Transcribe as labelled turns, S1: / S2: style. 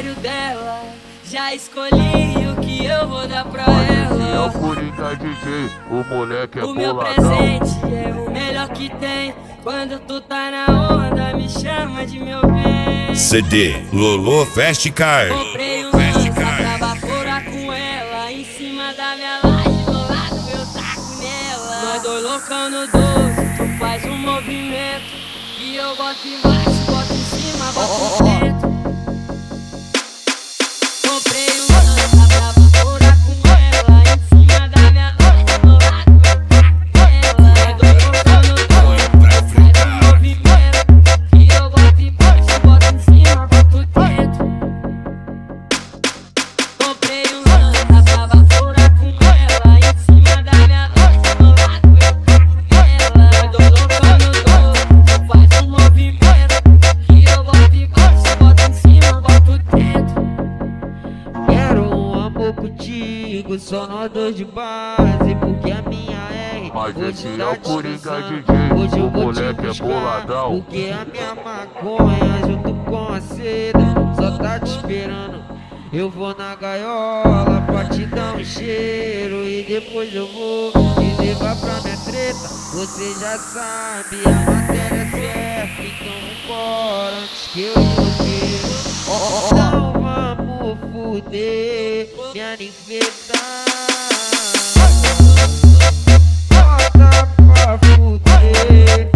S1: aniversário dela, já escolhi o que eu vou dar pra ela.
S2: É o Coringa DJ, o moleque é
S1: O meu
S2: boladão.
S1: presente é o melhor que tem. Quando tu tá na onda, me chama de meu bem.
S3: CD Lolo Fast Car.
S1: Comprei um lança pra baforar com ela. Em cima da minha laje, do lado eu taco nela. Nós dois loucão no 12, tu faz um movimento que eu boto embaixo, boto em cima, boto dentro. Comprei um lança pra baforar com ela. Em cima da minha laje, do lado eu taco nela. Nós dois loucão no 12, tu faz um movimento que eu boto embaixo, boto em cima, boto dentro. Comprei um lança pra baforar com ela. Em cima da minha laje, do lado eu taco nela. Nós dois loucão no 12, tu faz um movimento que eu boto embaixo, boto em cima, boto dentro.
S4: Quero um amor contigo, só nós dois de base, porque a minha R
S2: Mas
S4: hoje
S2: esse é
S4: tá
S2: o Coringa
S4: descansando.
S2: DJ,
S4: Hoje eu
S2: o
S4: vou te
S2: moleque é
S4: buscar,
S2: boladão.
S4: porque a minha maconha junto com a seda só tá te esperando. Eu vou na gaiola pra te dar um cheiro e depois eu vou te levar pra minha treta. Você já sabe, a matéria é certa, então vambora antes que eu enlouqueça. Então vamos fuder, me anifetar. Bota pra fuder.